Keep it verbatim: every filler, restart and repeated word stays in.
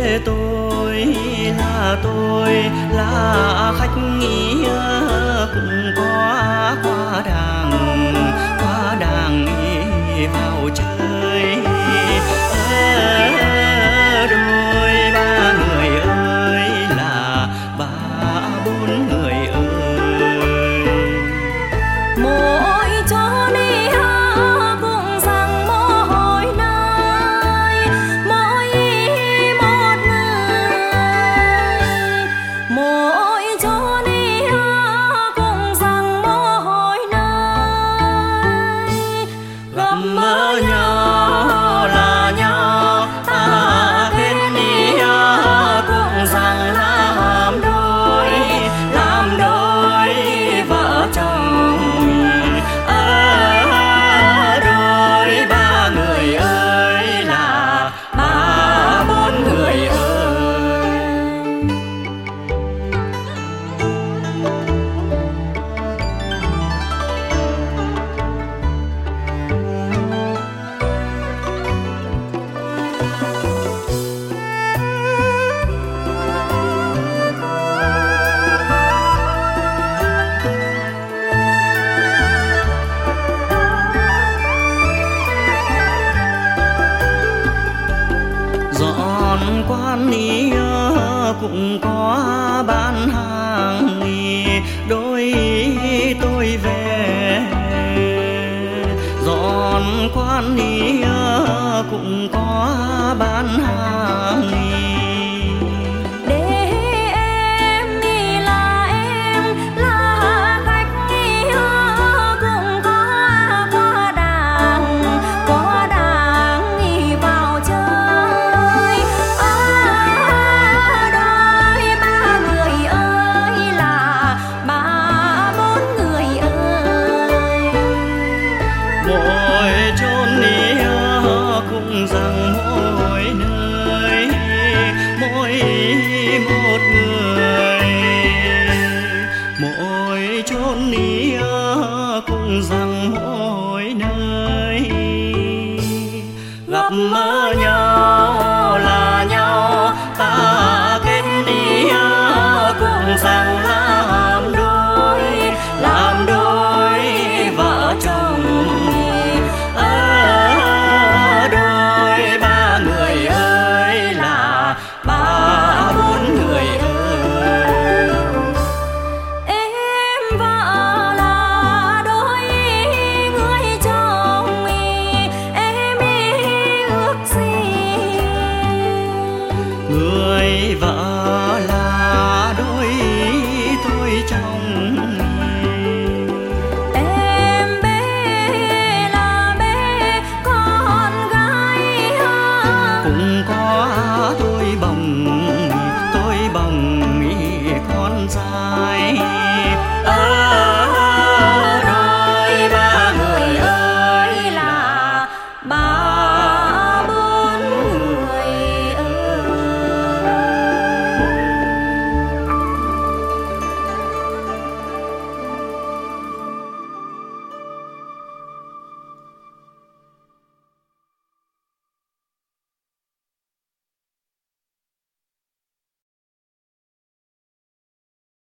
tôi là tôi là khách nghĩa cũng có qua đàng qua đàng vào chơi. Đôi ba người ơi là ba bốn người ơi, mỗi chỗ đi ha cũng rằng mỗi nơi mỗi một người, mỗi chỗ đi ha cũng rằng mỗi nơi gặp mơ nhau là nhau ta kết nghĩa cũng rằng làm đôi làm đôi vợ chồng. À, đôi ba người ơi là ba bốn người ơi. Dọn quán ý cũng có bán hàng ý, đôi tôi về. Dọn quán ý cũng có bán hàng ý. để em đi là em là khách nghĩa cũng có qua đàng qua đàng đi vào chơi. À, đôi ba người ơi là ba bốn người ơi, Mỗi chốn đi cũng rằng mỗi nơi mỗi một người, mỗi chốn đi cũng rằng mỗi nơi gặp mơ nhau là nhau ta kết nghĩa cũng rằng làm đôi làm đôi vợ chồng. À, đôi ba người ơi là ba bốn người ơi. em vợ là đôi người chồng em ước gì. Người vợ